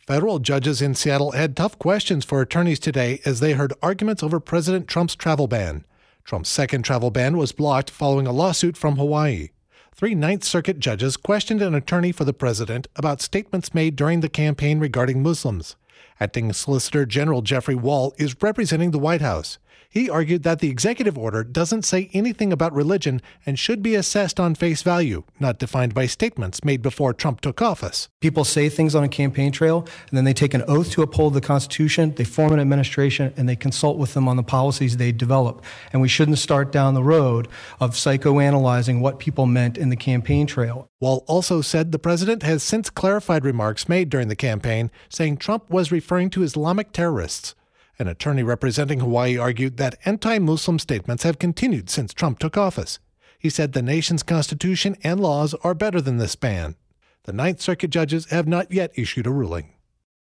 Federal judges in Seattle had tough questions for attorneys today as they heard arguments over President Trump's travel ban. Trump's second travel ban was blocked following a lawsuit from Hawaii. 3 Ninth Circuit judges questioned an attorney for the president about statements made during the campaign regarding Muslims. Acting Solicitor General Jeffrey Wall is representing the White House. He argued that the executive order doesn't say anything about religion and should be assessed on face value, not defined by statements made before Trump took office. People say things on a campaign trail, and then they take an oath to uphold the Constitution, they form an administration, and they consult with them on the policies they develop. And we shouldn't start down the road of psychoanalyzing what people meant in the campaign trail. Wall also said the president has since clarified remarks made during the campaign, saying Trump was referring to Islamic terrorists. An attorney representing Hawaii argued that anti-Muslim statements have continued since Trump took office. He said the nation's constitution and laws are better than this ban. The Ninth Circuit judges have not yet issued a ruling.